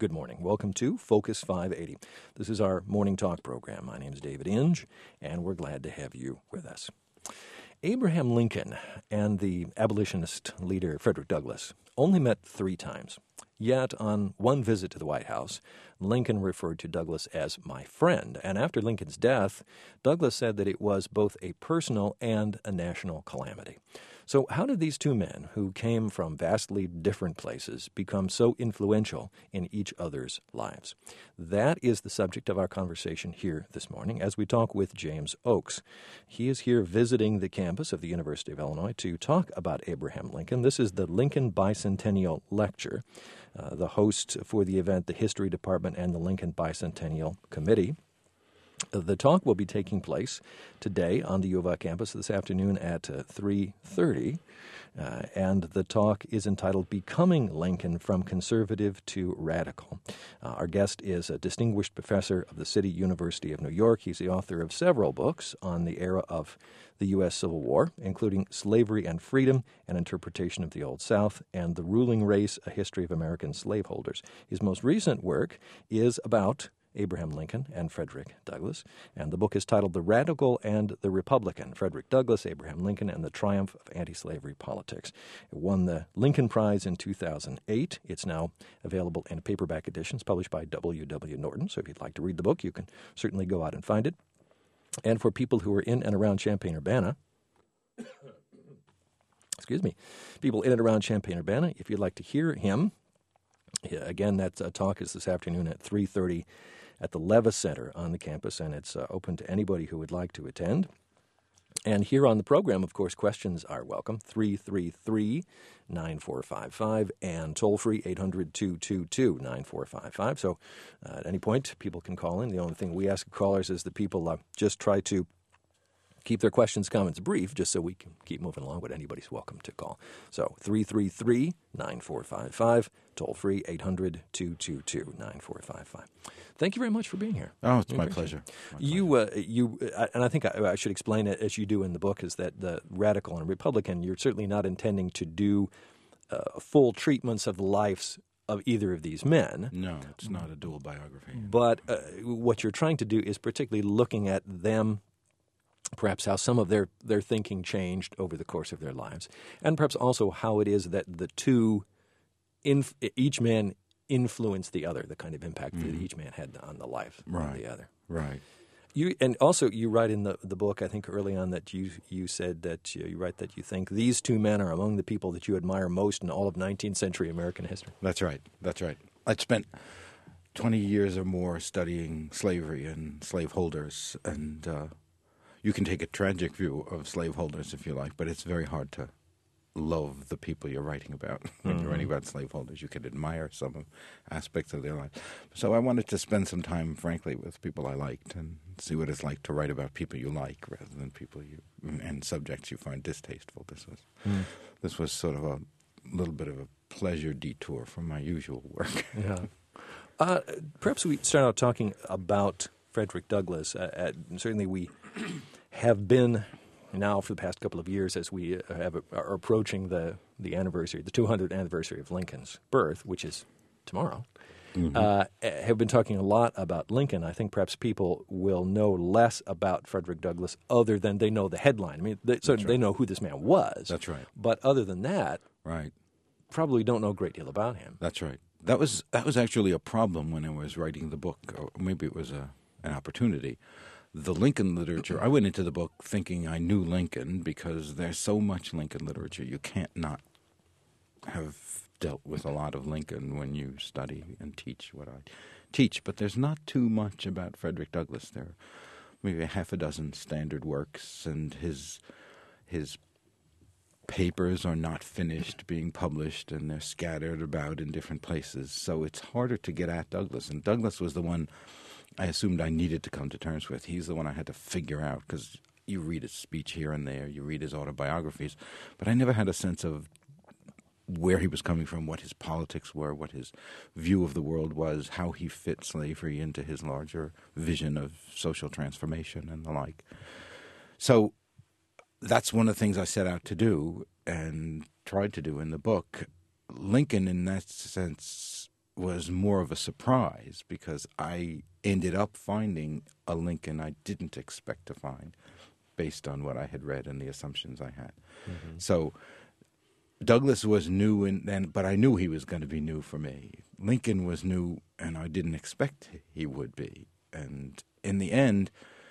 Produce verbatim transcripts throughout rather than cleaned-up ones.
Good morning. Welcome to Focus five eighty. This is our morning talk program. My name is David Inge, and we're glad to have you with us. Abraham Lincoln and the abolitionist leader Frederick Douglass only met three times. Yet, on one visit to the White House, Lincoln referred to Douglass as my friend. And after Lincoln's death, Douglass said that it was both a personal and a national calamity. So how did these two men, who came from vastly different places, become so influential in each other's lives? That is the subject of our conversation here this morning as we talk with James Oakes. He is here visiting the campus of the University of Illinois to talk about Abraham Lincoln. This is the Lincoln Bicentennial Lecture. Uh, the host for the event, the History Department and the Lincoln Bicentennial Committee. The talk will be taking place today on the U of A campus this afternoon at uh, three thirty, uh, and the talk is entitled Becoming Lincoln from Conservative to Radical. Uh, our guest is a distinguished professor of the City University of New York. He's the author of several books on the era of the U S Civil War, including Slavery and Freedom, An Interpretation of the Old South, and The Ruling Race, A History of American Slaveholders. His most recent work is about Abraham Lincoln and Frederick Douglass, and the book is titled The Radical and the Republican, Frederick Douglass, Abraham Lincoln, and the Triumph of Anti-Slavery Politics. It won the Lincoln Prize in two thousand eight. It's now available in a paperback edition. It's published by W W. Norton, so if you'd like to read the book, you can certainly go out and find it. And for people who are in and around Champaign-Urbana, excuse me, people in and around Champaign-Urbana, if you'd like to hear him, again, that uh, talk is this afternoon at three thirty at the Levis Center on the campus, and it's uh, open to anybody who would like to attend. And here on the program, of course, questions are welcome, three three three, nine four five five, and toll-free eight hundred, two two two, nine four five five. So uh, at any point, people can call in. The only thing we ask callers is that people uh, just try to keep their questions, comments brief, just so we can keep moving along, but anybody's welcome to call. So three three three, nine four five five, toll-free eight hundred, two two two, nine four five five. Thank you very much for being here. Oh, it's my pleasure. my You, pleasure. uh, you, uh, and I think I, I should explain it as you do in the book, is that the Radical and Republican, you're certainly not intending to do uh, full treatments of the lives of either of these men. No, it's not a dual biography. But uh, what you're trying to do is particularly looking at them, perhaps how some of their, their thinking changed over the course of their lives, and perhaps also how it is that the two, inf- each man influenced the other, the kind of impact mm-hmm. that each man had on the life right. of the other. Right. You and also you write in the, the book, I think early on, that you you said that you, you write that you think these two men are among the people that you admire most in all of nineteenth century American history. That's right. That's right. I'd spent twenty years or more studying slavery and slaveholders, and uh, you can take a tragic view of slaveholders if you like, but it's very hard to love the people you're writing about. When mm-hmm. you're writing about slaveholders, you can admire some aspects of their life. So I wanted to spend some time, frankly, with people I liked and see what it's like to write about people you like rather than people you and subjects you find distasteful. This was mm. this was sort of a little bit of a pleasure detour from my usual work. Yeah. Uh, perhaps we start out talking about Frederick Douglass. Uh, uh, certainly we have been now for the past couple of years, as we have, are approaching the, the anniversary, the two hundredth anniversary of Lincoln's birth, which is tomorrow, mm-hmm. uh, have been talking a lot about Lincoln. I think perhaps people will know less about Frederick Douglass other than they know the headline. I mean, they, so they know who this man was. That's right. But other than that, right, probably don't know a great deal about him. That's right. That was that was actually a problem when I was writing the book, or maybe it was a, an opportunity. The Lincoln literature, I went into the book thinking I knew Lincoln because there's so much Lincoln literature. You can't not have dealt with a lot of Lincoln when you study and teach what I teach. But there's not too much about Frederick Douglass. There are maybe a half a dozen standard works, and his his papers are not finished being published, and they're scattered about in different places. So it's harder to get at Douglass. And Douglass was the one I assumed I needed to come to terms with. He's the one I had to figure out, because you read his speech here and there, you read his autobiographies, but I never had a sense of where he was coming from, what his politics were, what his view of the world was, how he fit slavery into his larger vision of social transformation and the like. So that's one of the things I set out to do and tried to do in the book. Lincoln, in that sense, was more of a surprise because I ended up finding a Lincoln I didn't expect to find based on what I had read and the assumptions I had. Mm-hmm. So Douglass was new, and then, but I knew he was going to be new for me. Lincoln was new, and I didn't expect he would be. And in the end,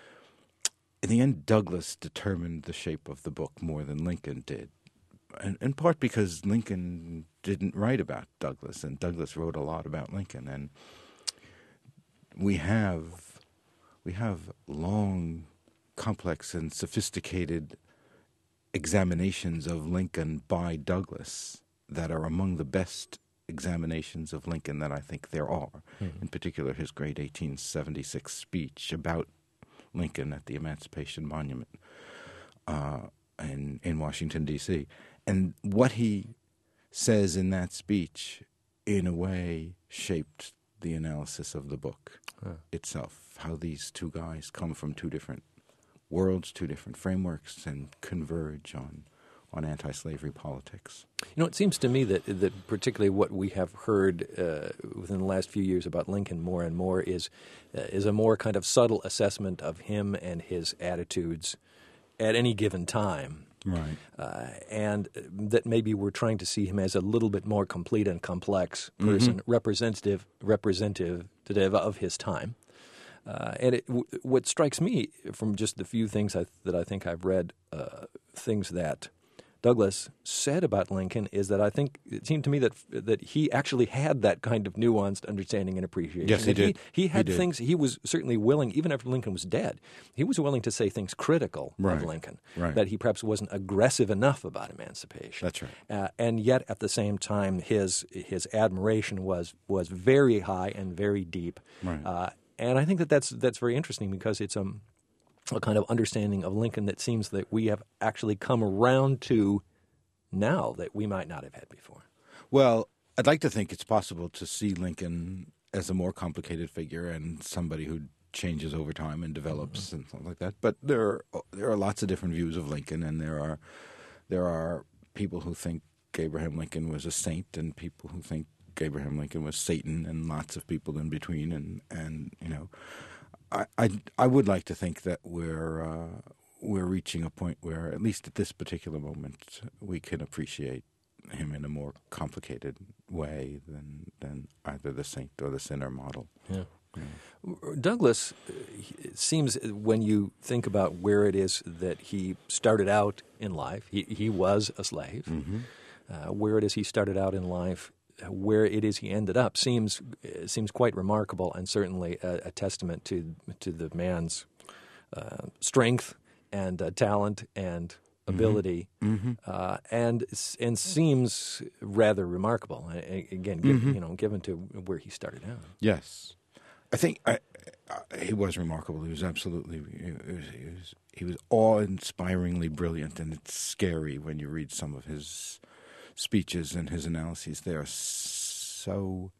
in the end, Douglass determined the shape of the book more than Lincoln did. And in part because Lincoln didn't write about Douglass, and Douglass wrote a lot about Lincoln. And we have we have long, complex, and sophisticated examinations of Lincoln by Douglass that are among the best examinations of Lincoln that I think there are. Mm-hmm. In particular, his great eighteen seventy-six speech about Lincoln at the Emancipation Monument uh, in, in Washington, D C And what he says in that speech, in a way, shaped the analysis of the book huh. itself, how these two guys come from two different worlds, two different frameworks, and converge on on anti-slavery politics. You know, it seems to me that that particularly what we have heard uh, within the last few years about Lincoln more and more is uh, is a more kind of subtle assessment of him and his attitudes at any given time. Right. Uh, and that maybe we're trying to see him as a little bit more complete and complex person, mm-hmm. representative representative of his time. Uh, and it, w- what strikes me from just the few things I, that I think I've read, uh, things that Douglass said about Lincoln is that I think it seemed to me that that he actually had that kind of nuanced understanding and appreciation. Yes, he and did. He, he had he things he was certainly willing, even after Lincoln was dead, he was willing to say things critical right. of Lincoln, right. that he perhaps wasn't aggressive enough about emancipation. That's right. Uh, and yet, at the same time, his his admiration was was very high and very deep. Right. Uh, and I think that that's that's very interesting because it's um. a kind of understanding of Lincoln that seems that we have actually come around to now that we might not have had before. Well, I'd like to think it's possible to see Lincoln as a more complicated figure and somebody who changes over time and develops mm-hmm. and something like that. But there are, there are lots of different views of Lincoln, and there are there are people who think Abraham Lincoln was a saint and people who think Abraham Lincoln was Satan, and lots of people in between, and, and you know, I, I, I would like to think that we're uh, we're reaching a point where, at least at this particular moment, we can appreciate him in a more complicated way than than either the saint or the sinner model. Yeah. yeah. Douglass, it seems when you think about where it is that he started out in life, he, he was a slave. Mm-hmm. Uh, where it is he started out in life, where it is he ended up seems seems quite remarkable, and certainly a, a testament to to the man's uh, strength and uh, talent and ability, mm-hmm. uh, and and seems rather remarkable. Again, given, mm-hmm. you know, given to where he started out. Yes, I think I, I, he was remarkable. He was absolutely he was, he was, he was awe-inspiringly brilliant, and it's scary when you read some of his speeches and his analyses. They are so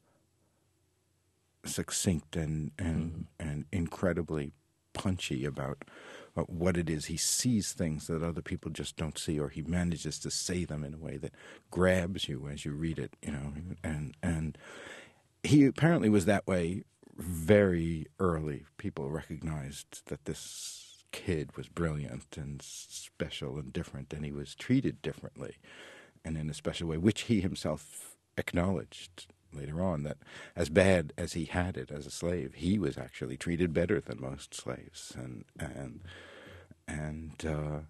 succinct and and, mm-hmm. and incredibly punchy about uh, what it is. He sees things that other people just don't see, or he manages to say them in a way that grabs you as you read it, you know. And and he apparently was that way very early. People recognized that this kid was brilliant and special and different, and he was treated differently and in a special way, which he himself acknowledged later on, that as bad as he had it as a slave, he was actually treated better than most slaves. And and and uh,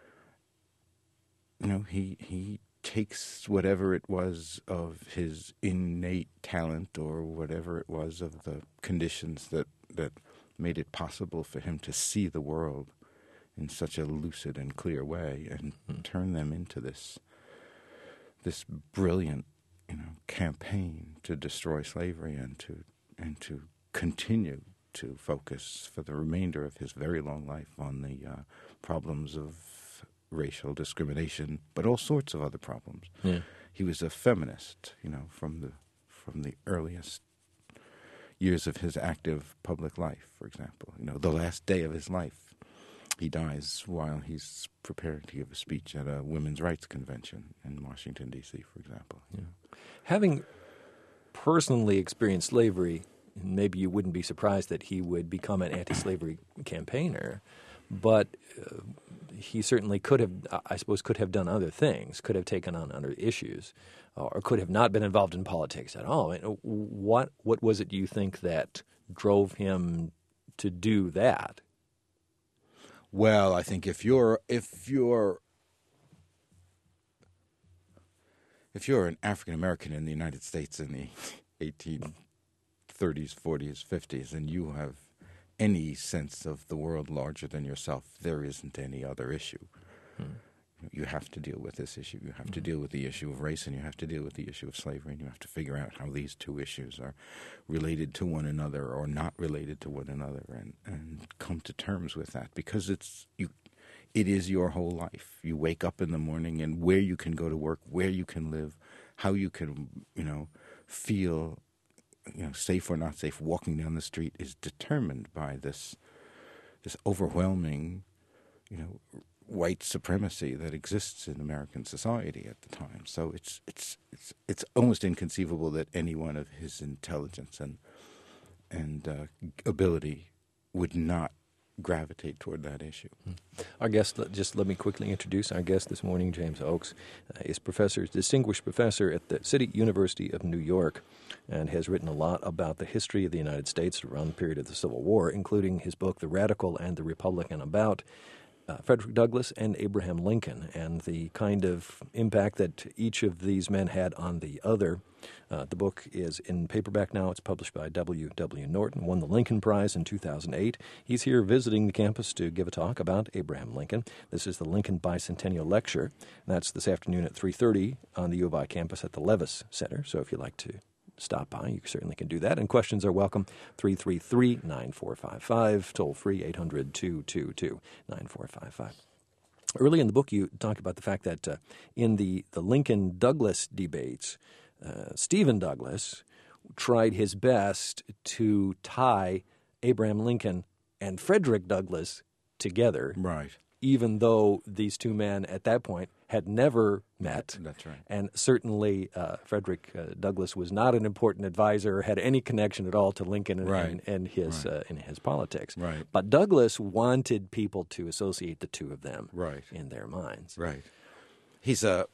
you know, he he takes whatever it was of his innate talent, or whatever it was of the conditions that that made it possible for him to see the world in such a lucid and clear way, and mm-hmm. turn them into this this brilliant, you know, campaign to destroy slavery and to and to continue to focus for the remainder of his very long life on the uh, problems of racial discrimination, but all sorts of other problems. Yeah. He was a feminist, you know, from the from the earliest years of his active public life. For example, you know, the last day of his life, he dies while he's preparing to give a speech at a women's rights convention in Washington, D C, for example. Yeah. Having personally experienced slavery, maybe you wouldn't be surprised that he would become an anti-slavery campaigner. But uh, he certainly could have, I suppose, could have done other things, could have taken on other issues, or could have not been involved in politics at all. What what was it you think that drove him to do that? Well, I think if you're if you're if you're an African American in the United States in the eighteen thirties, forties, fifties, and you have any sense of the world larger than yourself, there isn't any other issue. Hmm. You have to deal with this issue. You have mm-hmm. to deal with the issue of race, and you have to deal with the issue of slavery, and you have to figure out how these two issues are related to one another or not related to one another, and, and come to terms with that, because it's you. It is your whole life. You wake up in the morning, and where you can go to work, where you can live, how you can, you know, feel, you know, safe or not safe walking down the street is determined by this, this overwhelming, you know, white supremacy that exists in American society at the time. So it's it's it's it's almost inconceivable that anyone of his intelligence and and uh, ability would not gravitate toward that issue. Our guest, just let me quickly introduce our guest this morning. James Oakes uh, is professor, distinguished professor at the City University of New York, and has written a lot about the history of the United States around the period of the Civil War, including his book, The Radical and the Republican, about Uh, Frederick Douglass and Abraham Lincoln, and the kind of impact that each of these men had on the other. Uh, the book is in paperback now. It's published by W W Norton, won the Lincoln Prize in two thousand eight. He's here visiting the campus to give a talk about Abraham Lincoln. This is the Lincoln Bicentennial Lecture. That's this afternoon at three thirty on the U of I campus at the Levis Center. So if you'd like to stop by, you certainly can do that. And questions are welcome. three three three, nine four five five, toll free eight hundred, two two two, nine four five five. Early in the book, you talk about the fact that uh, in the, the Lincoln-Douglas debates, uh, Stephen Douglas tried his best to tie Abraham Lincoln and Frederick Douglass together. Right. Even though these two men at that point had never met. That's right. And certainly uh, Frederick uh, Douglass was not an important advisor or had any connection at all to Lincoln and, right. and, and his right. uh, and his politics. Right. But Douglass wanted people to associate the two of them right. in their minds. Right. He's a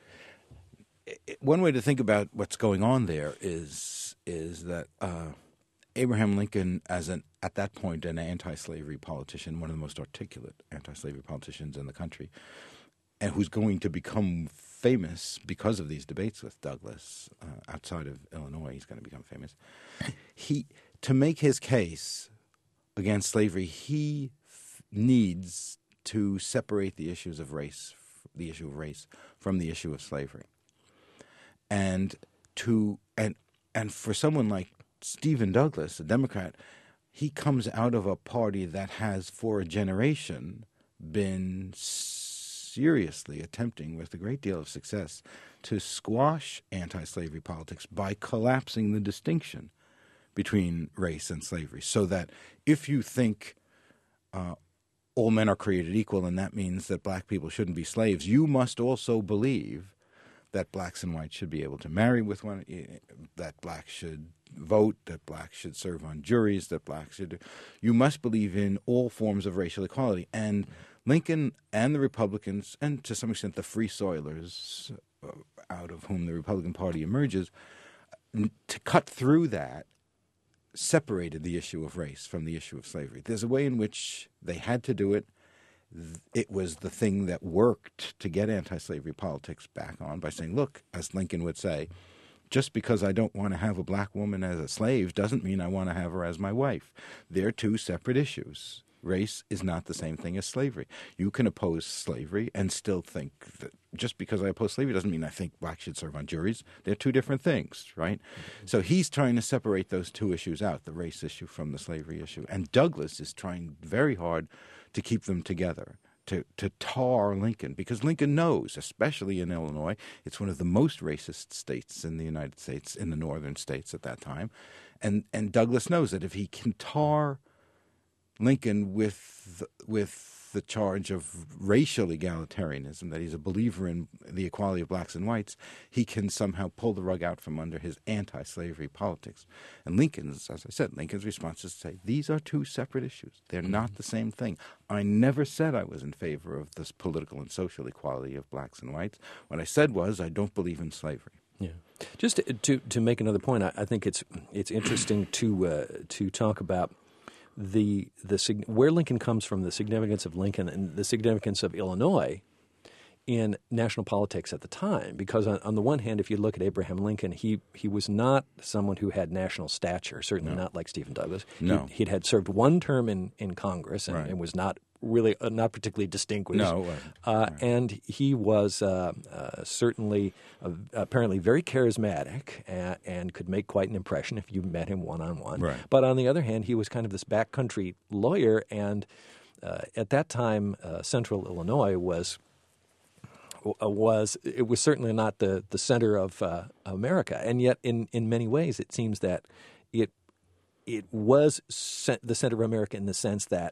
one way to think about what's going on there is is that uh, Abraham Lincoln, as an at that point an anti-slavery politician, one of the most articulate anti-slavery politicians in the country, and who's going to become famous because of these debates with Douglas uh, outside of Illinois. He's going to become famous. He to make his case against slavery, he f- needs to separate the issues of race, the issue of race, from the issue of slavery, and to and and for someone like Stephen Douglas, a Democrat, he comes out of a party that has, for a generation, been seriously attempting, with a great deal of success, to squash anti-slavery politics by collapsing the distinction between race and slavery, so that if you think uh, all men are created equal and that means that black people shouldn't be slaves, you must also believe that blacks and whites should be able to marry with one, that blacks should vote, that blacks should serve on juries, that blacks should. You must believe in all forms of racial equality. And Lincoln and the Republicans, and to some extent the Free Soilers, uh, out of whom the Republican Party emerges, to cut through that, separated the issue of race from the issue of slavery. There's a way in which they had to do it. It was the thing that worked to get anti-slavery politics back on by saying, look, as Lincoln would say, just because I don't want to have a black woman as a slave doesn't mean I want to have her as my wife. They're two separate issues. Race is not the same thing as slavery. You can oppose slavery and still think that just because I oppose slavery doesn't mean I think blacks should serve on juries. They're two different things, right? Mm-hmm. So he's trying to separate those two issues out, the race issue from the slavery issue. And Douglas is trying very hard to keep them together, to, to tar Lincoln, because Lincoln knows, especially in Illinois, it's one of the most racist states in the United States, in the northern states at that time. And, and Douglas knows that if he can tar Lincoln with with the charge of racial egalitarianism, that he's a believer in the equality of blacks and whites, he can somehow pull the rug out from under his anti-slavery politics. And Lincoln's, as I said, Lincoln's response is to say, these are two separate issues. They're not the same thing. I never said I was in favor of this political and social equality of blacks and whites. What I said was, I don't believe in slavery. Yeah. Just to to, to make another point, I, I think it's it's interesting to uh, to talk about the the where Lincoln comes from, the significance of Lincoln, and the significance of Illinois in national politics at the time. Because on, on the one hand, if you look at Abraham Lincoln, he he was not someone who had national stature. Certainly no. not like Stephen Douglas. No, he, he'd had served one term in, in Congress and, right. and was not really uh, not particularly distinguished. No, uh, right. And he was uh, uh, certainly uh, apparently very charismatic and, and could make quite an impression if you met him one on one. But on the other hand, he was kind of this backcountry lawyer, and uh, at that time, uh, Central Illinois was. was it was certainly not the, the center of uh, America, and yet in, in many ways it seems that it it was ce- the center of America in the sense that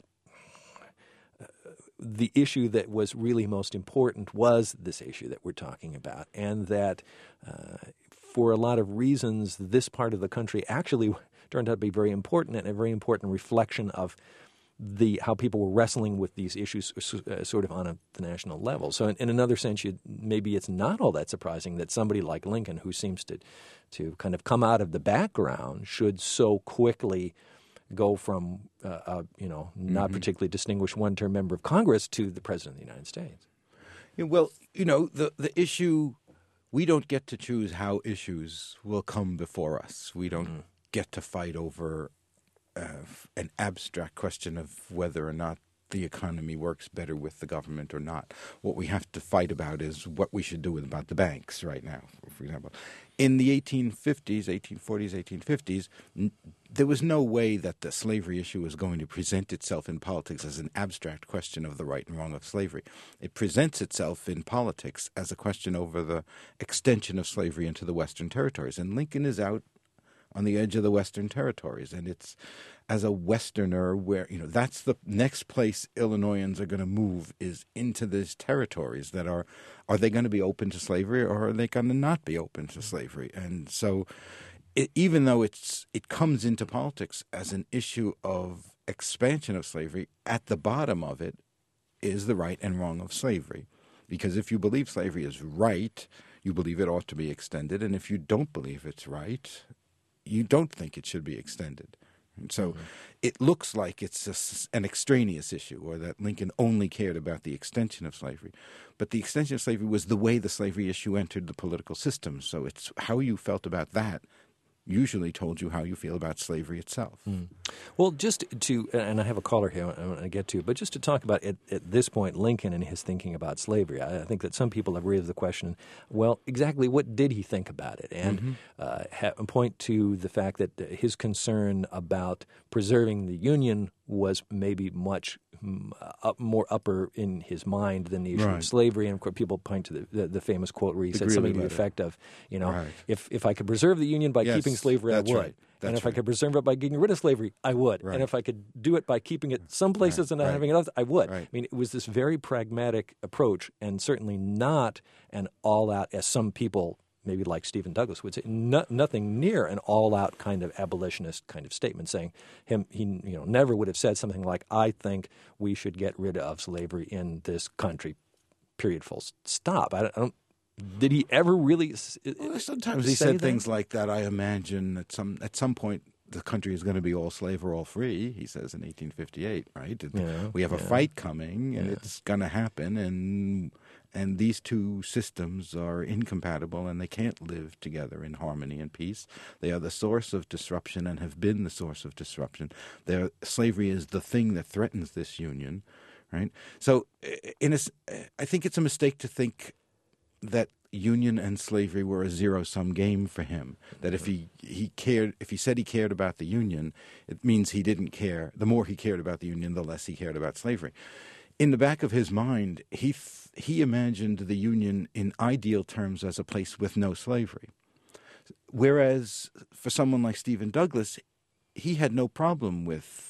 uh, the issue that was really most important was this issue that we're talking about, and that uh, for a lot of reasons this part of the country actually turned out to be very important and a very important reflection of the how people were wrestling with these issues uh, sort of on a, the national level. So in, in another sense, you, maybe it's not all that surprising that somebody like Lincoln, who seems to to kind of come out of the background, should so quickly go from, uh, uh, you know, not mm-hmm. particularly distinguished one-term member of Congress to the President of the United States. Yeah, well, you know, the, the issue, we don't get to choose how issues will come before us. We don't mm. get to fight over Uh, an abstract question of whether or not the economy works better with the government or not. What we have to fight about is what we should do about the banks right now, for example. In the eighteen fifties, eighteen forties, eighteen fifties, n- there was no way that the slavery issue was going to present itself in politics as an abstract question of the right and wrong of slavery. It presents itself in politics as a question over the extension of slavery into the Western territories. And Lincoln is out on the edge of the Western territories. And it's as a Westerner where, you know, that's the next place Illinoisans are going to move is into these territories that are, are they going to be open to slavery or are they going to not be open to slavery? And so it, even though it's it comes into politics as an issue of expansion of slavery, at the bottom of it is the right and wrong of slavery. Because if you believe slavery is right, you believe it ought to be extended. And if you don't believe it's right, you don't think it should be extended. And so mm-hmm. it looks like it's a, an extraneous issue, or that Lincoln only cared about the extension of slavery. But the extension of slavery was the way the slavery issue entered the political system. So it's how you felt about that usually told you how you feel about slavery itself. Mm. Well, just to, and I have a caller here I want to get to, but just to talk about at, at this point Lincoln and his thinking about slavery, I, I think that some people have raised the question, well, exactly what did he think about it? And mm-hmm. uh, ha- point to the fact that his concern about preserving the Union was maybe much up, more upper in his mind than the issue right. of slavery. And of course, people point to the, the, the famous quote where he the said something to the effect of, you know, right. if, if I could preserve the Union by yes, keeping slavery, I would. Right. And if right. I could preserve it by getting rid of slavery, I would. Right. And if I could do it by keeping it some places right. and not right. having it others, I would. Right. I mean, it was this very pragmatic approach, and certainly not an all-out, as some people maybe like Stephen Douglas would say, no, nothing near an all-out kind of abolitionist kind of statement, saying him he you know never would have said something like, I think we should get rid of slavery in this country, period, full stop. I don't, I don't did he ever really well, sometimes he said that? Things like that. I imagine at some at some point the country is going to be all slave or all free, he says in eighteen fifty-eight, right? Yeah, we have yeah. a fight coming, and yeah. it's going to happen, and and these two systems are incompatible, and they can't live together in harmony and peace. They are the source of disruption and have been the source of disruption. They're, slavery is the thing that threatens this union, right? So in a, I think it's a mistake to think that union and slavery were a zero-sum game for him. That if he, he cared, if he said he cared about the union, it means he didn't care. The more he cared about the union, the less he cared about slavery. In the back of his mind, he th- he imagined the union in ideal terms as a place with no slavery. Whereas for someone like Stephen Douglas, he had no problem with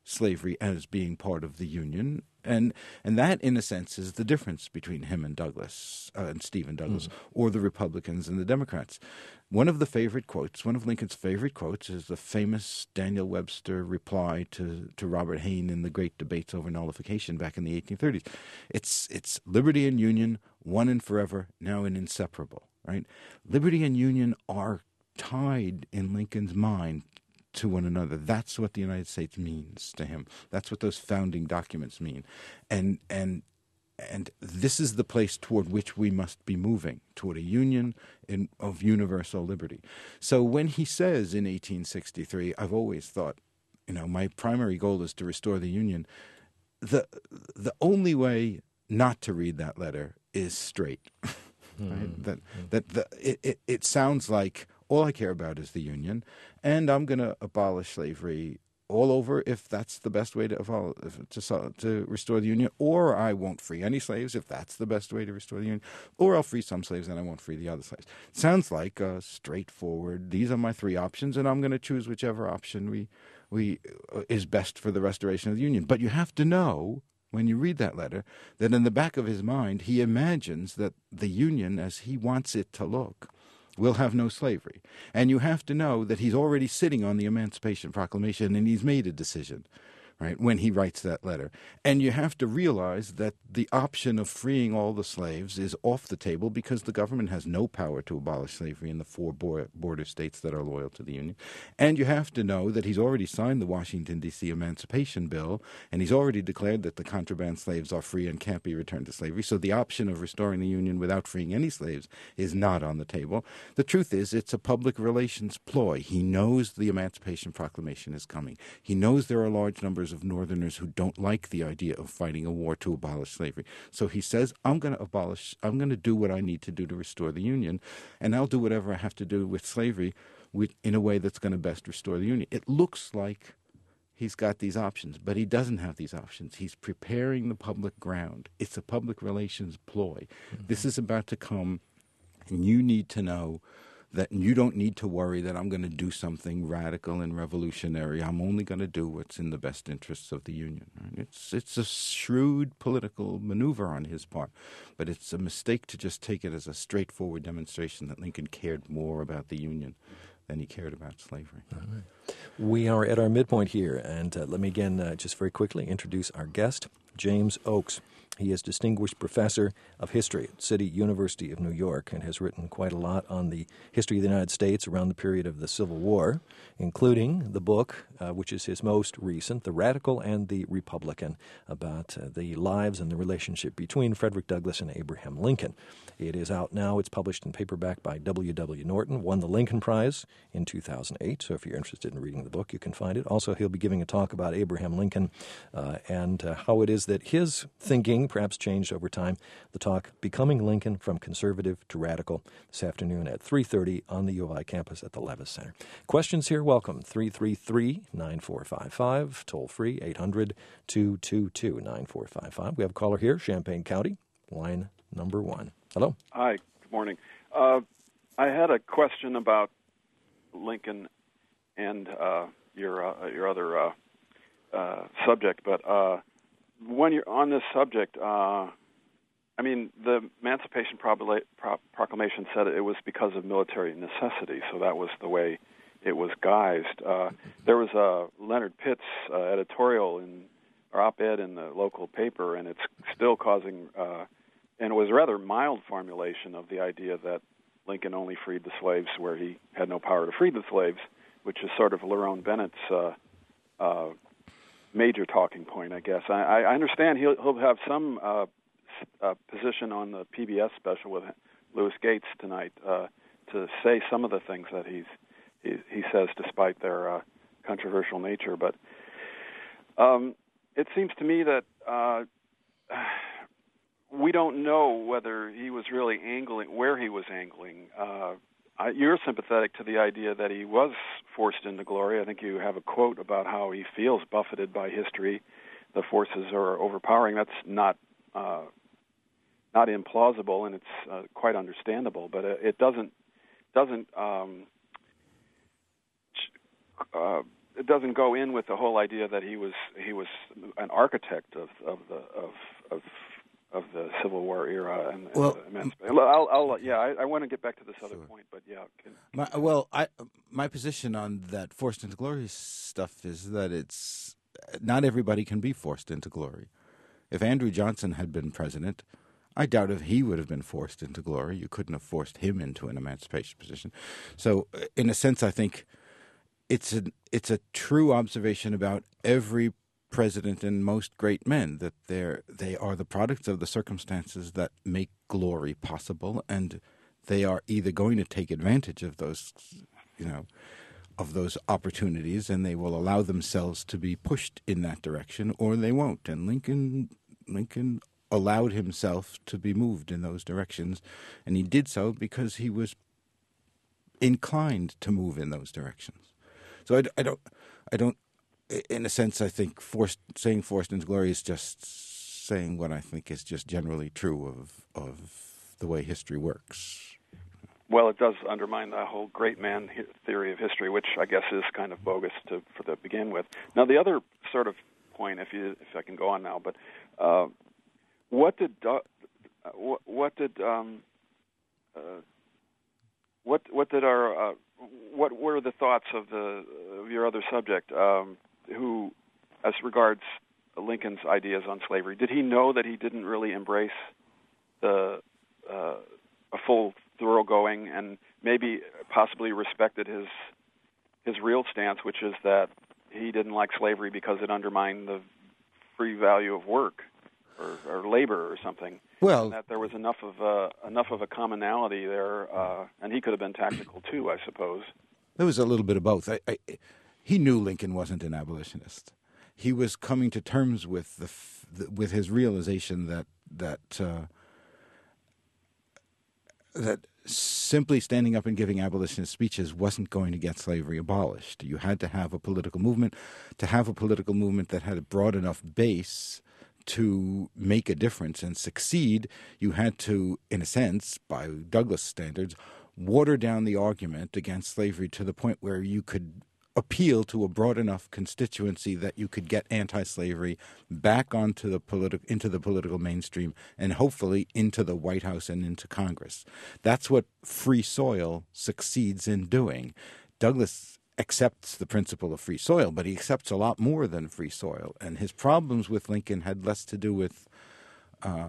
slavery as being part of the Union. And and that, in a sense, is the difference between him and Douglas, uh, and Stephen Douglas, mm. or the Republicans and the Democrats. One of the favorite quotes, one of Lincoln's favorite quotes, is the famous Daniel Webster reply to, to Robert Hayne in the great debates over nullification back in the eighteen thirties. It's it's liberty and union, one and forever, now and inseparable. Right? Liberty and union are tied in Lincoln's mind to one another. That's what the United States means to him. That's what those founding documents mean. And and and this is the place toward which we must be moving, toward a union in, of universal liberty. So when he says in eighteen sixty-three, I've always thought, you know, my primary goal is to restore the Union, the the only way not to read that letter is straight. Right? Mm-hmm. That that the, it, it, it sounds like all I care about is the Union, and I'm going to abolish slavery all over if that's the best way to, abolish, to to restore the Union, or I won't free any slaves if that's the best way to restore the Union, or I'll free some slaves and I won't free the other slaves. Sounds like a straightforward, these are my three options, and I'm going to choose whichever option we we uh, is best for the restoration of the Union. But you have to know, when you read that letter, that in the back of his mind, he imagines that the Union, as he wants it to look, will have no slavery. And you have to know that he's already sitting on the Emancipation Proclamation and he's made a decision, right, when he writes that letter. And you have to realize that the option of freeing all the slaves is off the table because the government has no power to abolish slavery in the four border states that are loyal to the Union. And you have to know that he's already signed the Washington, D C Emancipation Bill, and he's already declared that the contraband slaves are free and can't be returned to slavery. So the option of restoring the Union without freeing any slaves is not on the table. The truth is, it's a public relations ploy. He knows the Emancipation Proclamation is coming. He knows there are large numbers of Northerners who don't like the idea of fighting a war to abolish slavery. So he says, I'm going to abolish, I'm going to do what I need to do to restore the Union, and I'll do whatever I have to do with slavery with, in a way that's going to best restore the Union. It looks like he's got these options, but he doesn't have these options. He's preparing the public ground. It's a public relations ploy. Mm-hmm. This is about to come, and you need to know that you don't need to worry that I'm going to do something radical and revolutionary. I'm only going to do what's in the best interests of the Union. It's it's a shrewd political maneuver on his part, but it's a mistake to just take it as a straightforward demonstration that Lincoln cared more about the Union than he cared about slavery. All right. We are at our midpoint here, and uh, let me again uh, just very quickly introduce our guest, James Oakes. He is Distinguished Professor of History at City University of New York and has written quite a lot on the history of the United States around the period of the Civil War, including the book, uh, which is his most recent, The Radical and the Republican, about uh, the lives and the relationship between Frederick Douglass and Abraham Lincoln. It is out now. It's published in paperback by W W Norton, won the Lincoln Prize in two thousand eight, so if you're interested in reading the book, you can find it. Also, he'll be giving a talk about Abraham Lincoln uh, and uh, how it is that his thinking perhaps changed over time. The talk, Becoming Lincoln from Conservative to Radical, this afternoon at three thirty on the U of I campus at the Levis Center. Questions here, welcome. three three three, nine four five five, toll free, eight hundred, two two two, nine four five five. We have a caller here, Champaign County, line number one. Hello. Hi, good morning. Uh, I had a question about Lincoln and uh, your uh, your other uh, uh, subject, but uh, when you're on this subject, uh, I mean, the Emancipation Pro- Pro- Proclamation said it was because of military necessity, so that was the way it was guised. Uh, there was a Leonard Pitts uh, editorial in or op-ed in the local paper, and it's still causing, uh, and it was a rather mild formulation of the idea that Lincoln only freed the slaves where he had no power to free the slaves, which is sort of Lerone Bennett's uh, uh, major talking point, I guess. I, I understand he'll, he'll have some uh, uh, position on the P B S special with Louis Gates tonight uh, to say some of the things that he's he, he says, despite their uh, controversial nature. But um, it seems to me that uh, we don't know whether he was really angling, where he was angling. Uh, I, you're sympathetic to the idea that he was forced into glory. I think you have a quote about how he feels buffeted by history. The forces are overpowering. That's not uh, not implausible, and it's uh, quite understandable. But it doesn't doesn't um, uh, it doesn't go in with the whole idea that he was he was an architect of of the of of of the Civil War era and, and well, emancipation. I'll, I'll, yeah, I, I want to get back to this other sure. point, but yeah. Can, my, well, I, my position on that forced into glory stuff is that it's not everybody can be forced into glory. If Andrew Johnson had been president, I doubt if he would have been forced into glory. You couldn't have forced him into an emancipation position. So, in a sense, I think it's a it's a true observation about every president and most great men, that they're they are the products of the circumstances that make glory possible, and they are either going to take advantage of those, you know, of those opportunities, and they will allow themselves to be pushed in that direction, or they won't. And Lincoln Lincoln allowed himself to be moved in those directions, and he did so because he was inclined to move in those directions. So I, I don't, I don't. In a sense, I think forced, saying forced into glory is just saying what I think is just generally true of of the way history works. Well, it does undermine the whole great man theory of history, which I guess is kind of bogus to for to begin with. Now, the other sort of point, if you if I can go on now, but uh, what did uh, what, what did um, uh, what what did our uh, what were the thoughts of the of your other subject, um, who, as regards Lincoln's ideas on slavery? Did he know that he didn't really embrace the uh, a full thoroughgoing, and maybe possibly respected his his real stance, which is that he didn't like slavery because it undermined the free value of work or, or labor or something? Well, and that there was enough of a, enough of a commonality there, uh, and he could have been tactical too, I suppose. There was a little bit of both. I, I, he knew Lincoln wasn't an abolitionist. He was coming to terms with the, the with his realization that that. Uh, that simply standing up and giving abolitionist speeches wasn't going to get slavery abolished. You had to have a political movement. To have a political movement that had a broad enough base to make a difference and succeed, you had to, in a sense, by Douglas standards, water down the argument against slavery to the point where you could appeal to a broad enough constituency that you could get anti-slavery back onto the politi- into the political mainstream and hopefully into the White House and into Congress. That's what Free Soil succeeds in doing. Douglas accepts the principle of free soil, but he accepts a lot more than free soil. And his problems with Lincoln had less to do with uh,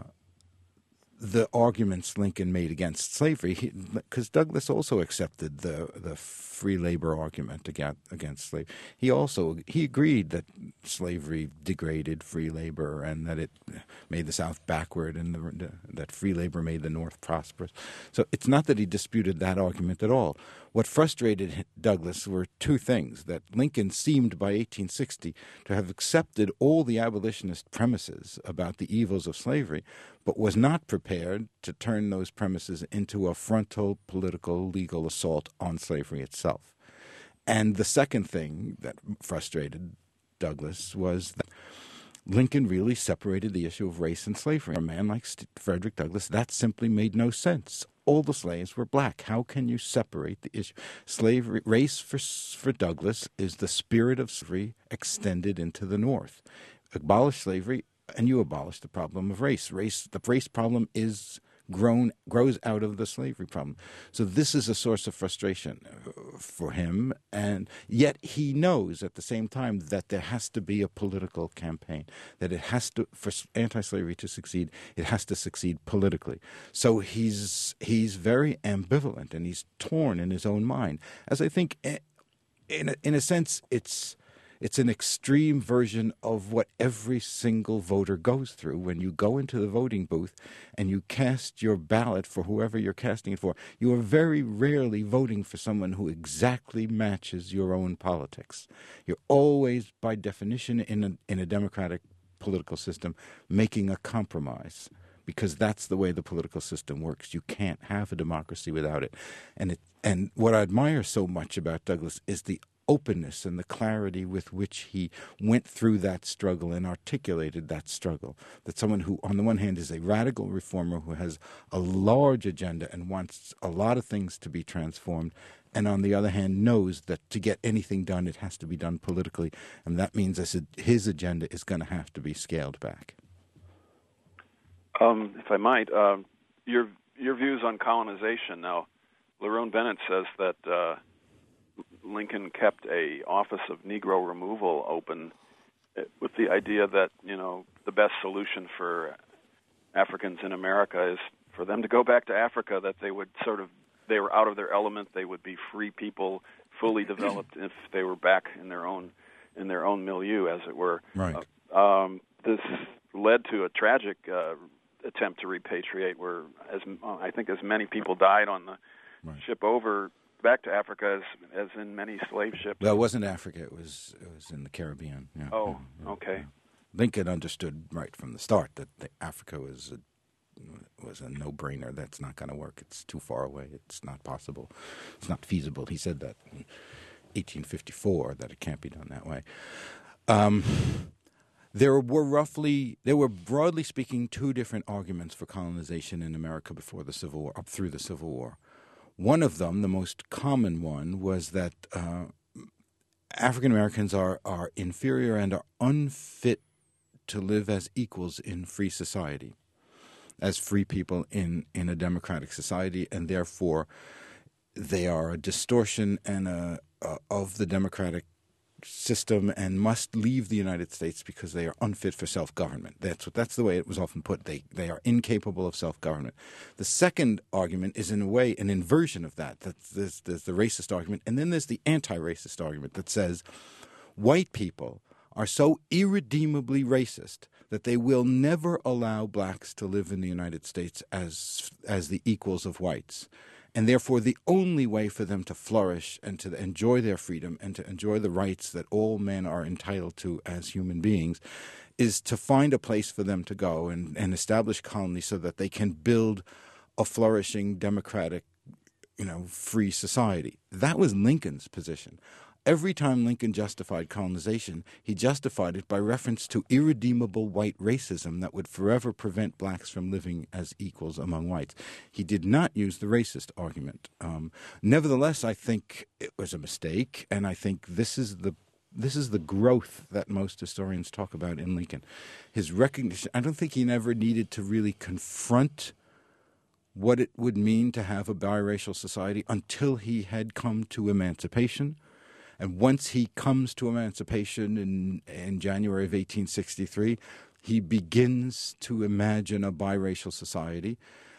the arguments Lincoln made against slavery, because Douglas also accepted the the free labor argument against, against slavery. He also he agreed that slavery degraded free labor and that it made the South backward, and the, that free labor made the North prosperous. So it's not that he disputed that argument at all. What frustrated Douglas were two things: that Lincoln seemed by eighteen sixty to have accepted all the abolitionist premises about the evils of slavery, but was not prepared to turn those premises into a frontal political legal assault on slavery itself. And the second thing that frustrated Douglas was that Lincoln really separated the issue of race and slavery. For a man like Frederick Douglass, that simply made no sense. All the slaves were black. How can you separate the issue? Slavery, race for for Douglass is the spirit of slavery extended into the North. Abolish slavery, and you abolish the problem of race. Race, the race problem is grown grows out of the slavery problem. So this is a source of frustration for him, and yet he knows at the same time that there has to be a political campaign, that it has to, for anti-slavery to succeed, it has to succeed politically. So he's he's very ambivalent, and he's torn in his own mind. As I think, in a, in a sense, it's It's an extreme version of what every single voter goes through when you go into the voting booth and you cast your ballot for whoever you're casting it for. You are very rarely voting for someone who exactly matches your own politics. You're always, by definition, in a, in a democratic political system, making a compromise, because that's the way the political system works. You can't have a democracy without it. And it, and what I admire so much about Douglas is the openness and the clarity with which he went through that struggle and articulated that struggle. That someone who, on the one hand, is a radical reformer who has a large agenda and wants a lot of things to be transformed, and on the other hand knows that to get anything done, it has to be done politically, and that means that his agenda is going to have to be scaled back. Um, if I might, uh, your your views on colonization. Now, Lerone Bennett says that uh, Lincoln kept a office of Negro removal open with the idea that, you know, the best solution for Africans in America is for them to go back to Africa, that they would sort of, they were out of their element, they would be free people, fully developed if they were back in their own in their own milieu, as it were. Right. Uh, um, this led to a tragic uh, attempt to repatriate, where as uh, I think as many people died on the right. ship over back to Africa as as in many slave ships. Well, it wasn't Africa; it was it was in the Caribbean. Yeah. Oh, yeah, okay. Yeah. Lincoln understood right from the start that the Africa was a, was a no-brainer. That's not going to work. It's too far away. It's not possible. It's not feasible. He said that in eighteen fifty-four, that it can't be done that way. Um, there were roughly, there were broadly speaking, two different arguments for colonization in America before the Civil War, up through the Civil War. One of them, the most common one, was that uh, African Americans are, are inferior and are unfit to live as equals in free society, as free people in, in a democratic society, and therefore they are a distortion and a, a, of the democratic system and must leave the United States because they are unfit for self-government. That's what that's the way it was often put. They they are incapable of self-government. The second argument is in a way an inversion of that. That's there's, there's the racist argument, and then there's the anti-racist argument that says white people are so irredeemably racist that they will never allow blacks to live in the United States as as the equals of whites. And therefore, the only way for them to flourish and to enjoy their freedom and to enjoy the rights that all men are entitled to as human beings is to find a place for them to go and, and establish colonies so that they can build a flourishing, democratic, you know, free society. That was Lincoln's position. Every time Lincoln justified colonization, he justified it by reference to irredeemable white racism that would forever prevent blacks from living as equals among whites. He did not use the racist argument. Um, nevertheless, I think it was a mistake, and I think this is the this is the growth that most historians talk about in Lincoln. His recognition. I don't think he never needed to really confront what it would mean to have a biracial society until he had come to emancipation. And once he comes to emancipation in, in January of eighteen sixty-three, he begins to imagine a biracial society.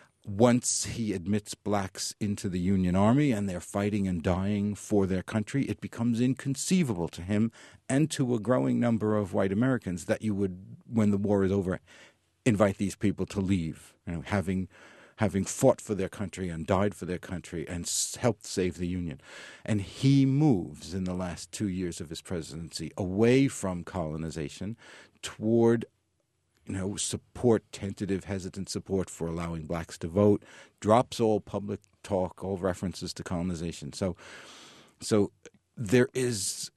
Once he admits blacks into the Union Army and they're fighting and dying for their country, it becomes inconceivable to him and to a growing number of white Americans that you would, when the war is over, invite these people to leave, you know, having having fought for their country and died for their country and helped save the Union. And he moves in the last two years of his presidency away from colonization toward, you know, support, tentative, hesitant support for allowing blacks to vote, drops all public talk, all references to colonization. So, so there is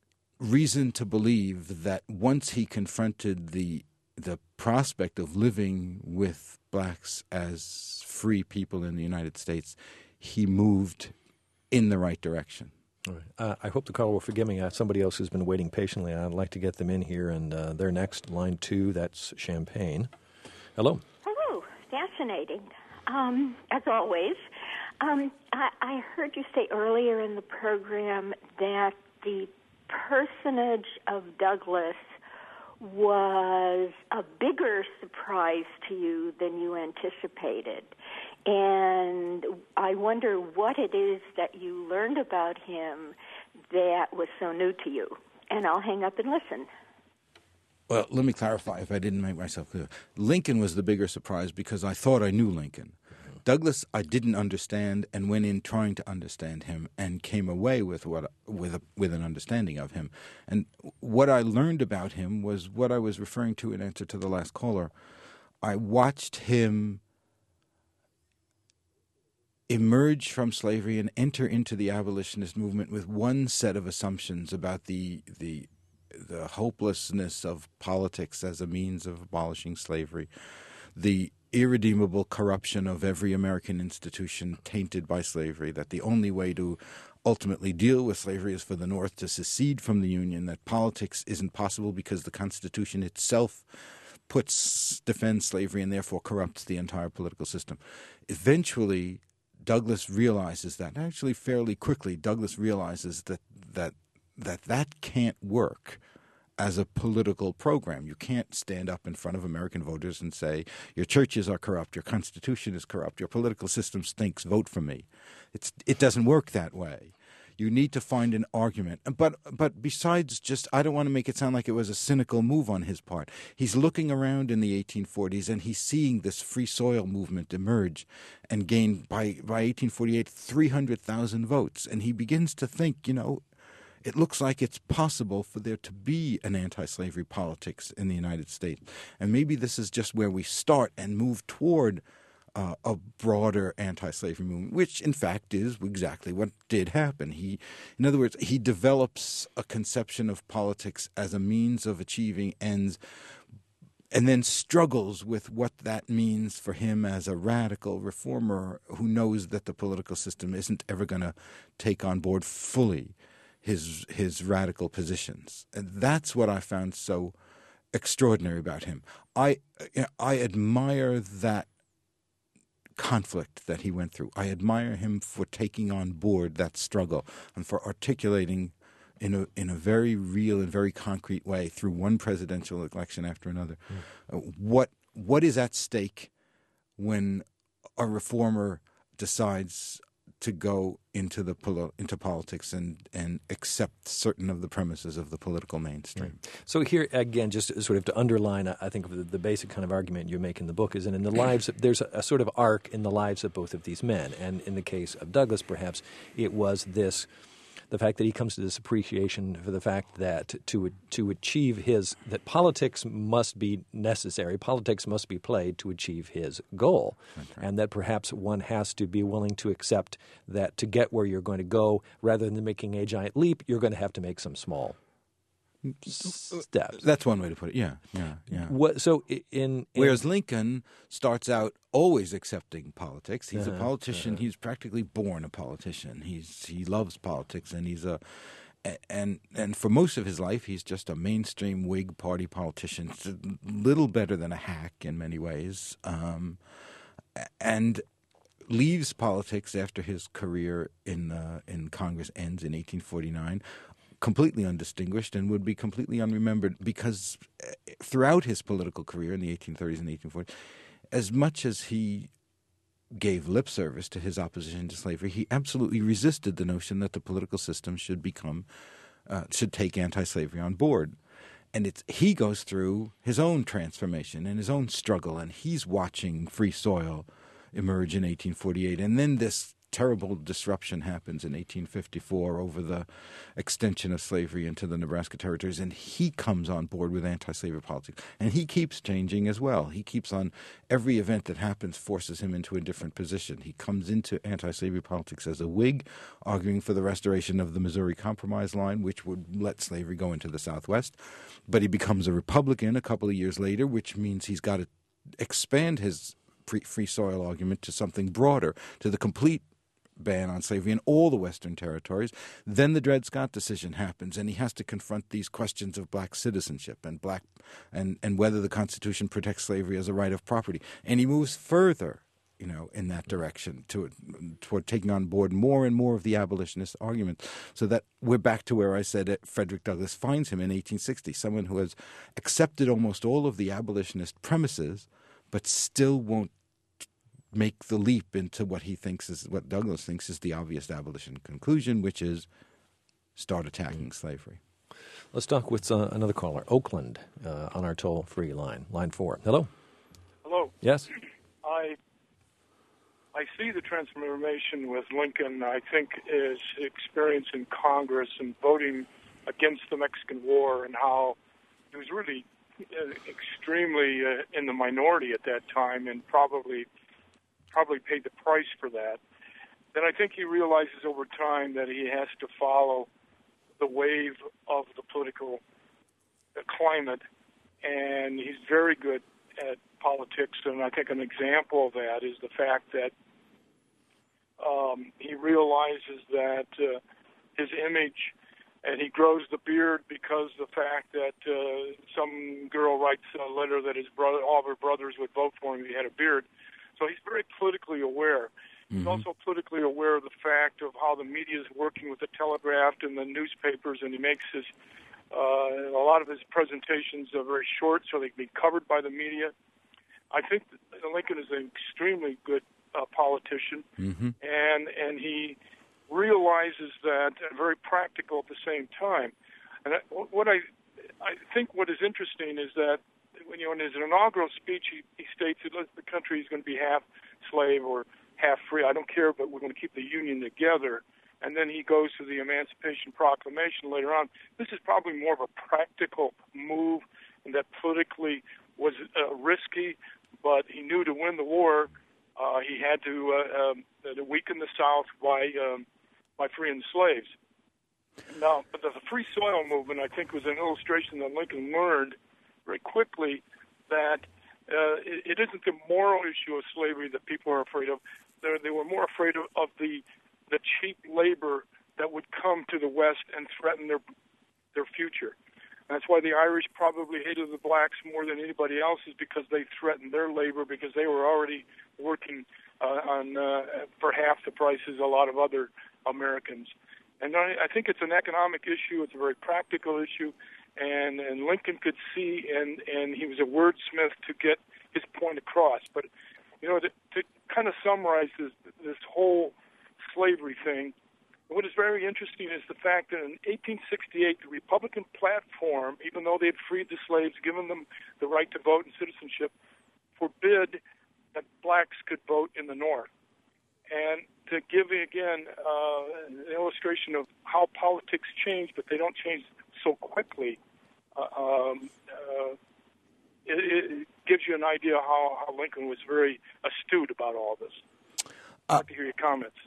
reason to believe that once he confronted the the prospect of living with blacks as free people in the United States, he moved in the right direction. All right. Uh, I hope the caller will forgive me. Uh, somebody else who's been waiting patiently. I'd like to get them in here, and uh, they're next, line two. That's Champaign. Hello. Hello. Fascinating, um, as always. Um, I, I heard you say earlier in the program that the personage of Douglass was a bigger surprise to you than you anticipated. And I wonder what it is that you learned about him that was so new to you. And I'll hang up and listen. Well, let me clarify if I didn't make myself clear. Lincoln was the bigger surprise because I thought I knew Lincoln. Douglass, I didn't understand and went in trying to understand him and came away with what with a, with an understanding of him. And what I learned about him was what I was referring to in answer to the last caller. I watched him emerge from slavery and enter into the abolitionist movement with one set of assumptions about the the the hopelessness of politics as a means of abolishing slavery, the irredeemable corruption of every American institution tainted by slavery, that the only way to ultimately deal with slavery is for the North to secede from the Union, that politics isn't possible because the Constitution itself puts defends slavery and therefore corrupts the entire political system. Eventually, Douglass realizes that, actually fairly quickly, Douglass realizes that that that, that can't work as a political program. You can't stand up in front of American voters and say, your churches are corrupt, your Constitution is corrupt, your political system stinks, vote for me. It's, it doesn't work that way. You need to find an argument. But but besides just, I don't want to make it sound like it was a cynical move on his part. He's looking around in the eighteen forties and he's seeing this free soil movement emerge and gain, by, by eighteen forty-eight, three hundred thousand votes. And he begins to think, you know, it looks like it's possible for there to be an anti-slavery politics in the United States. And maybe this is just where we start and move toward Uh, a broader anti-slavery movement, which in fact is exactly what did happen. He, in other words, he develops a conception of politics as a means of achieving ends, and then struggles with what that means for him as a radical reformer who knows that the political system isn't ever going to take on board fully his his radical positions. And that's what I found so extraordinary about him. I I admire that conflict that he went through. I admire him for taking on board that struggle and for articulating in a in a very real and very concrete way through one presidential election after another mm. uh, what what is at stake when a reformer decides to go into the poli- into politics and, and accept certain of the premises of the political mainstream. Right. So here, again, just sort of to underline, I think, the, the basic kind of argument you make in the book is that in the lives, of, there's a, a sort of arc in the lives of both of these men. And in the case of Douglass, perhaps, it was this, the fact that he comes to this appreciation for the fact that to to achieve his, that politics must be necessary, politics must be played to achieve his goal. Right. And that perhaps one has to be willing to accept that to get where you're going to go, rather than making a giant leap, you're going to have to make some small steps. That's one way to put it. Yeah, yeah, yeah. What, so in, in whereas Lincoln starts out always accepting politics. He's uh-huh, a politician. Uh-huh. He's practically born a politician. He's he loves politics, and he's a and and for most of his life, he's just a mainstream Whig Party politician, a little better than a hack in many ways, um, and leaves politics after his career in uh, in Congress ends in eighteen forty-nine. Completely undistinguished and would be completely unremembered, because throughout his political career in the eighteen thirties and eighteen forties, as much as he gave lip service to his opposition to slavery, he absolutely resisted the notion that the political system should become, uh, should take anti-slavery on board. And it's, he goes through his own transformation and his own struggle, and he's watching Free Soil emerge in eighteen forty-eight. And then this terrible disruption happens in eighteen fifty-four over the extension of slavery into the Nebraska territories, and he comes on board with anti-slavery politics. And he keeps changing as well. He keeps on, every event that happens forces him into a different position. He comes into anti-slavery politics as a Whig, arguing for the restoration of the Missouri Compromise line, which would let slavery go into the Southwest. But he becomes a Republican a couple of years later, which means he's got to expand his free soil argument to something broader, to the complete ban on slavery in all the Western territories. Then the Dred Scott decision happens, and he has to confront these questions of black citizenship and black and, and whether the Constitution protects slavery as a right of property. And he moves further, you know, in that direction to toward taking on board more and more of the abolitionist argument, so that we're back to where I said that Frederick Douglass finds him in eighteen sixty, someone who has accepted almost all of the abolitionist premises, but still won't make the leap into what he thinks is, what Douglass thinks is the obvious abolition conclusion, which is start attacking slavery. Let's talk with uh, another caller, Oakland, uh, on our toll-free line, line four. Hello. Hello. Yes. I I see the transformation with Lincoln. I think his experience in Congress and voting against the Mexican War, and how he was really uh, extremely uh, in the minority at that time, and probably. probably paid the price for that. Then I think he realizes over time that he has to follow the wave of the political climate, and he's very good at politics. And I think an example of that is the fact that um, he realizes that uh, his image, and he grows the beard because the fact that uh, some girl writes a letter that his brother, all of her brothers would vote for him if he had a beard. So he's very politically aware. He's mm-hmm. also politically aware of the fact of how the media is working with the Telegraph and the newspapers, and he makes his uh, a lot of his presentations are very short, so they can be covered by the media. I think that Lincoln is an extremely good uh, politician, mm-hmm. and and he realizes that, and very practical at the same time. And what I I think what is interesting is that when you know, in his inaugural speech, he, he states that the country is going to be half slave or half free. I don't care, but we're going to keep the Union together. And then he goes to the Emancipation Proclamation later on. This is probably more of a practical move, and that politically was uh, risky, but he knew to win the war, uh, he had to, uh, um, to weaken the South by um, by freeing slaves. Now, but the free soil movement, I think, was an illustration that Lincoln learned very quickly that uh, it, it isn't the moral issue of slavery that people are afraid of. They're, they were more afraid of, of the the cheap labor that would come to the West and threaten their their future. And that's why the Irish probably hated the blacks more than anybody else, is because they threatened their labor because they were already working uh, on uh, for half the prices a lot of other Americans. And I, I think it's an economic issue. It's a very practical issue. And, and Lincoln could see, and, and he was a wordsmith to get his point across. But, you know, to, to kind of summarize this, this whole slavery thing, what is very interesting is the fact that in eighteen sixty-eight, the Republican platform, even though they had freed the slaves, given them the right to vote and citizenship, forbid that blacks could vote in the North. And to give, again, uh, an illustration of how politics change, but they don't change so quickly, uh, um, uh, it, it gives you an idea how, how Lincoln was very astute about all this. I'd like uh, to hear your comments.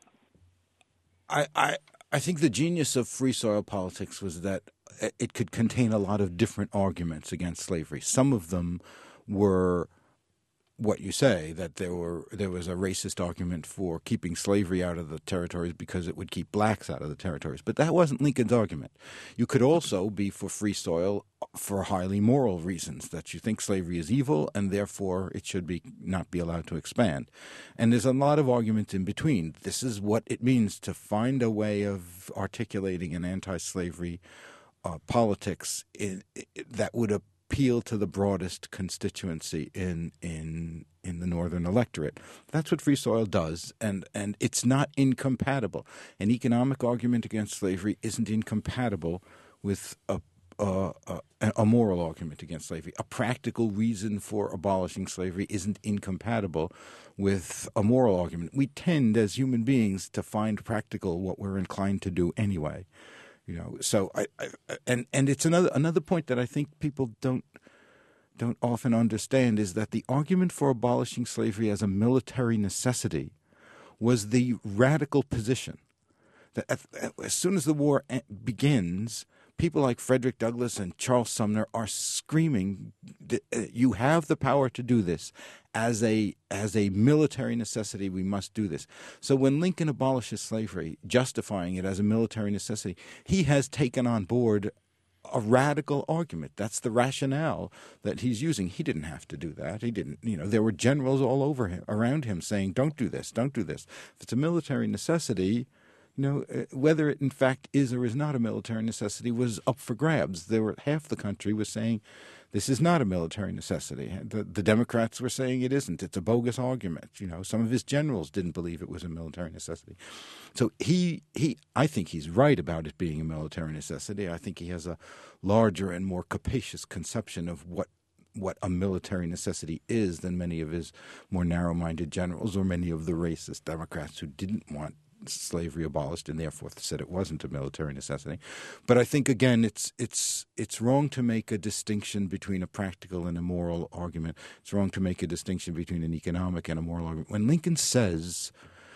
I, I, I think the genius of free soil politics was that it could contain a lot of different arguments against slavery. Some of them were what you say, that there were there was a racist argument for keeping slavery out of the territories because it would keep blacks out of the territories. But that wasn't Lincoln's argument. You could also be for free soil for highly moral reasons, that you think slavery is evil and therefore it should be not be allowed to expand. And there's a lot of arguments in between. This is what it means to find a way of articulating an anti-slavery uh, politics in, in, that would appeal to the broadest constituency in in in the northern electorate. That's what free soil does, and and it's not incompatible. An economic argument against slavery isn't incompatible with a a, a, a moral argument against slavery. A practical reason for abolishing slavery isn't incompatible with a moral argument. We tend, as human beings, to find practical what we're inclined to do anyway. You know, so I, I and and it's another another point that I think people don't don't often understand is that the argument for abolishing slavery as a military necessity was the radical position. That as soon as the war begins, people like Frederick Douglass and Charles Sumner are screaming, "You have the power to do this. As a as a military necessity, we must do this." So when Lincoln abolishes slavery, justifying it as a military necessity, he has taken on board a radical argument. That's the rationale that he's using. He didn't have to do that. He didn't, you know, there were generals all over him, around him saying, "Don't do this, don't do this." If it's a military necessity, you know, whether it in fact is or is not a military necessity was up for grabs. There were half the country was saying this is not a military necessity. The, the Democrats were saying it isn't. It's a bogus argument. You know, some of his generals didn't believe it was a military necessity. So he, he, I think he's right about it being a military necessity. I think he has a larger and more capacious conception of what what a military necessity is than many of his more narrow-minded generals or many of the racist Democrats who didn't want slavery abolished and therefore said it wasn't a military necessity. But I think, again, it's it's it's wrong to make a distinction between a practical and a moral argument. It's wrong to make a distinction between an economic and a moral argument. When Lincoln says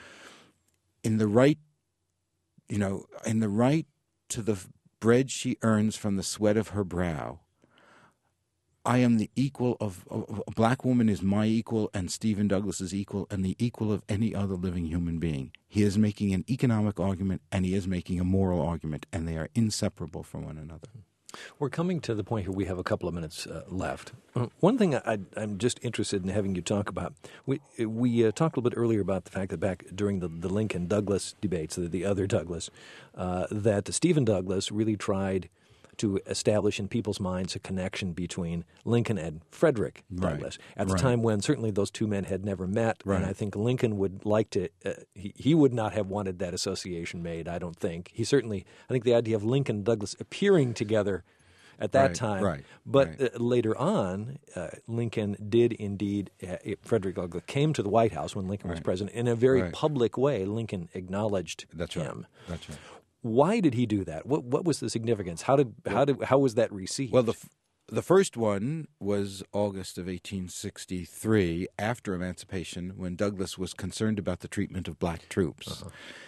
in the right, you know, in the right to the bread she earns from the sweat of her brow, I am the equal of, of a black woman is my equal, and Stephen Douglas is equal, and the equal of any other living human being. He is making an economic argument, and he is making a moral argument, and they are inseparable from one another. We're coming to the point here. We have a couple of minutes uh, left. Uh, one thing I, I'm just interested in having you talk about, we we uh, talked a little bit earlier about the fact that back during the, the Lincoln-Douglas debates, the, the other Douglas, uh, that Stephen Douglas really tried to establish in people's minds a connection between Lincoln and Frederick Douglass Right. at the Right. time when certainly those two men had never met. Right. And I think Lincoln would like to, uh, he, he would not have wanted that association made, I don't think. He certainly, I think the idea of Lincoln and Douglas appearing together at that Right, time. right, But right. Uh, later on, uh, Lincoln did indeed, uh, Frederick Douglass came to the White House when Lincoln was Right. president. In a very Right. public way, Lincoln acknowledged That's right. him. That's right. Why did he do that? What what was the significance? How did how did how was that received? Well, the f- the first one was August of eighteen sixty-three, after emancipation, when Douglas was concerned about the treatment of black troops. Uh-huh.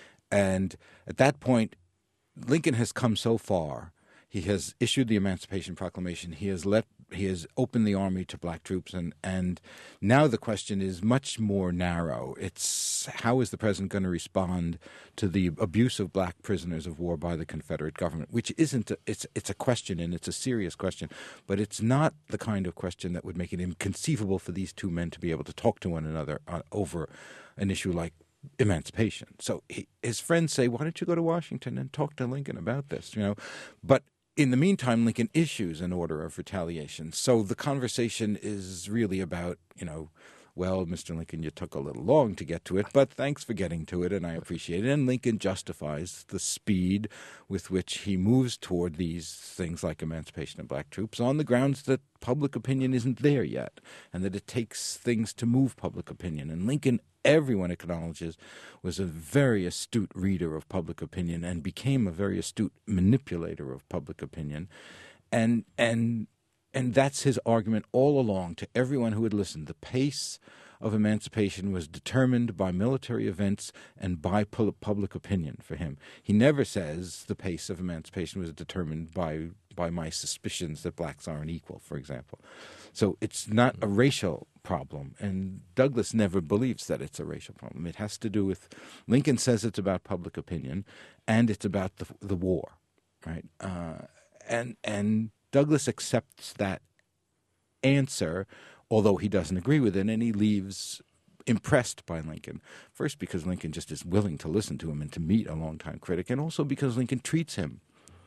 And at that point, Lincoln has come so far. He has issued the Emancipation Proclamation. He has let he has opened the army to black troops, and, and now the question is much more narrow. It's how is the president going to respond to the abuse of black prisoners of war by the Confederate government, which isn't a, it's it's a question, and it's a serious question, but it's not the kind of question that would make it inconceivable for these two men to be able to talk to one another uh, over an issue like emancipation. So he, his friends say, "Why don't you go to Washington and talk to Lincoln about this?" You know, but in the meantime, Lincoln issues an order of retaliation. So the conversation is really about, you know, well, Mister Lincoln, you took a little long to get to it, but thanks for getting to it, and I appreciate it. And Lincoln justifies the speed with which he moves toward these things like emancipation of black troops on the grounds that public opinion isn't there yet, and that it takes things to move public opinion. And Lincoln, everyone acknowledges, was a very astute reader of public opinion and became a very astute manipulator of public opinion. And and and that's his argument all along to everyone who had listened. The pace of emancipation was determined by military events and by pu- public opinion for him. He never says the pace of emancipation was determined by by my suspicions that blacks aren't equal, for example. So it's not a racial problem, and Douglas never believes that it's a racial problem. It has to do with, Lincoln says it's about public opinion, and it's about the the war, right? Uh, and and Douglas accepts that answer, although he doesn't agree with it, and he leaves impressed by Lincoln. First, because Lincoln just is willing to listen to him and to meet a longtime critic, and also because Lincoln treats him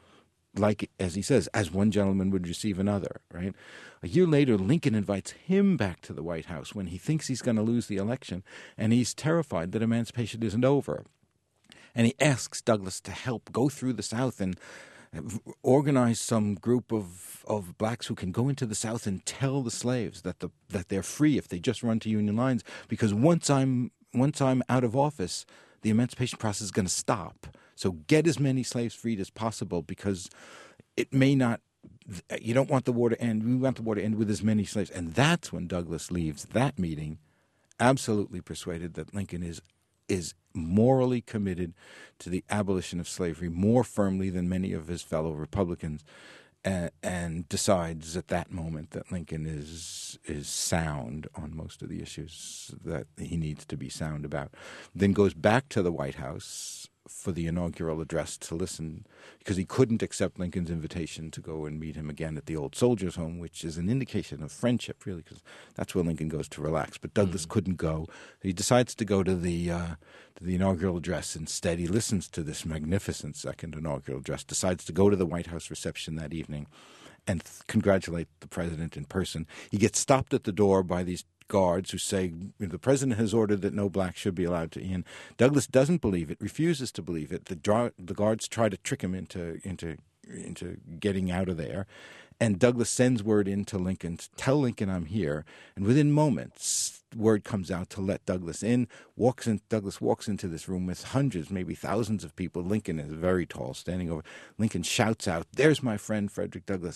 like, as he says, as one gentleman would receive another, right? A year later, Lincoln invites him back to the White House when he thinks he's going to lose the election, and he's terrified that emancipation isn't over. And he asks Douglas to help go through the South and organize some group of, of blacks who can go into the South and tell the slaves that the that they're free if they just run to Union lines, because once I'm once I'm out of office, the emancipation process is going to stop. So get as many slaves freed as possible, because it may not, you don't want the war to end. We want the war to end with as many slaves. And that's when Douglas leaves that meeting absolutely persuaded that Lincoln is is morally committed to the abolition of slavery more firmly than many of his fellow Republicans, and, and decides at that moment that Lincoln is is sound on most of the issues that he needs to be sound about. Then goes back to the White House for the inaugural address to listen, because he couldn't accept Lincoln's invitation to go and meet him again at the Old Soldiers' Home, which is an indication of friendship, really, because that's where Lincoln goes to relax. But Douglas mm-hmm. couldn't go. He decides to go to the uh, to the inaugural address instead. He listens to this magnificent second inaugural address, decides to go to the White House reception that evening and th- congratulate the president in person. He gets stopped at the door by these guards who say the president has ordered that no blacks should be allowed to in. Douglas doesn't believe it, refuses to believe it. The, draw, the guards try to trick him into into into getting out of there, and Douglas sends word in to Lincoln to tell Lincoln I'm here. And within moments, word comes out to let Douglas in. Walks in. Douglas walks into this room with hundreds, maybe thousands of people. Lincoln is very tall, standing over. Lincoln shouts out, "There's my friend Frederick Douglass.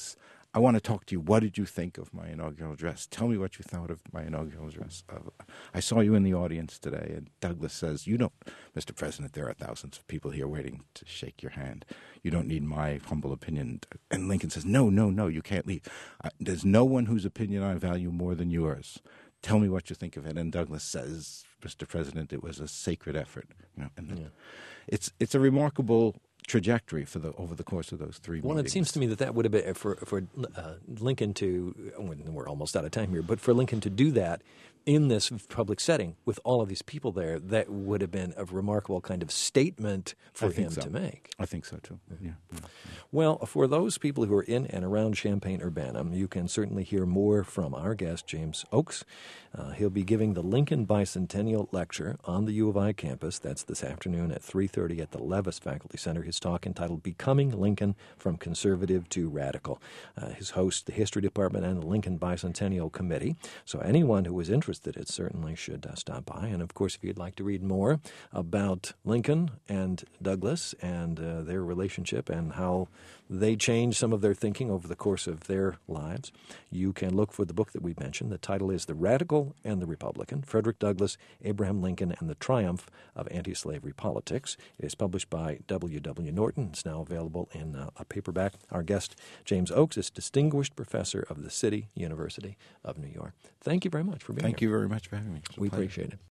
I want to talk to you. What did you think of my inaugural address? Tell me what you thought of my inaugural address. Uh, I saw you in the audience today, and Douglas says, you don't, Mister President, there are thousands of people here waiting to shake your hand. You don't need my humble opinion. And Lincoln says, no, no, no, you can't leave. Uh, there's no one whose opinion I value more than yours. Tell me what you think of it. And Douglas says, Mister President, it was a sacred effort. You know, and yeah. it's it's a remarkable trajectory for the over the course of those three well, meetings. It seems to me that that would have been for for uh, Lincoln to. We're almost out of time here, but for Lincoln to do that in this public setting with all of these people there, that would have been a remarkable kind of statement for him so. to make. I think so too. Yeah. Yeah. Yeah. Well, for those people who are in and around Champaign-Urbana, you can certainly hear more from our guest, James Oakes. Uh, he'll be giving the Lincoln Bicentennial Lecture on the U of I campus. That's this afternoon at three thirty at the Levis Faculty Center. His talk entitled Becoming Lincoln from Conservative to Radical. Uh, his host, the History Department and the Lincoln Bicentennial Committee. So anyone who is interested, it certainly should uh, stop by. And, of course, if you'd like to read more about Lincoln and Douglas and uh, their relationship and how they changed some of their thinking over the course of their lives, you can look for the book that we mentioned. The title is The Radical and the Republican, Frederick Douglass, Abraham Lincoln, and the Triumph of Anti-Slavery Politics. It is published by W W Norton. It's now available in uh, a paperback. Our guest, James Oakes, is Distinguished Professor of the City University of New York. Thank you very much for being Thank here. you very much for having me. We appreciate it.